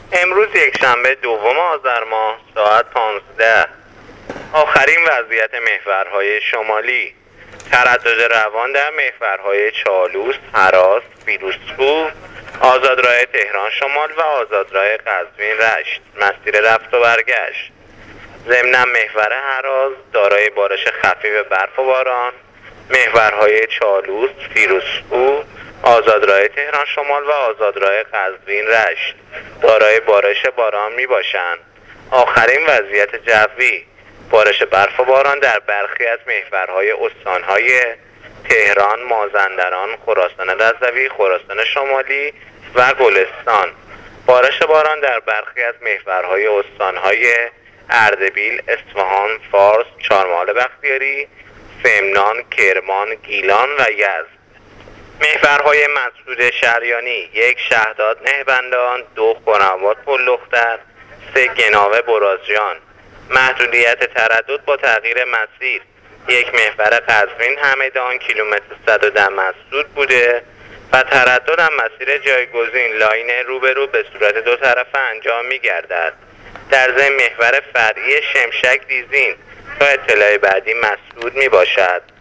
امروز یکشنبه دوم آذر ماه ساعت 15. آخرین وضعیت محورهای شمالی: تردد روان در محورهای چالوس، هراس، فیروزکوه، آزادراه تهران شمال و آزادراه قزوین رشت، مسیر رفت و برگشت. ضمناً محور هراس دارای بارش خفیف برف و باران، محورهای چالوس، فیروزکوه، آزادراه تهران شمال و آزادراه قزوین رشت دارای بارش باران می باشند. آخرین وضعیت جوی: بارش برف و باران در برخی از محورهای استانهای تهران، مازندران، خراسان رضوی، خراسان شمالی و گلستان. بارش باران در برخی از محورهای استانهای اردبیل، اصفهان، فارس، چهارمحال بختیاری، سمنان، کرمان، گیلان و یزد. محورهای مسدود شریانی: 1 شهداد نهبندان، 2 خرم‌آباد پل‌دختر، 3 گناوه برازجان. محدودیت تردد با تغییر مسیر: 1 محور قزوین همدان کیلومتر 110 مسدود بوده و تردد هم مسیر جایگزین لاین روبرو به صورت دو طرفه انجام می گردد. در ضمن محور فرعی شمشک دیزین تا اطلاع بعدی مسدود می باشد.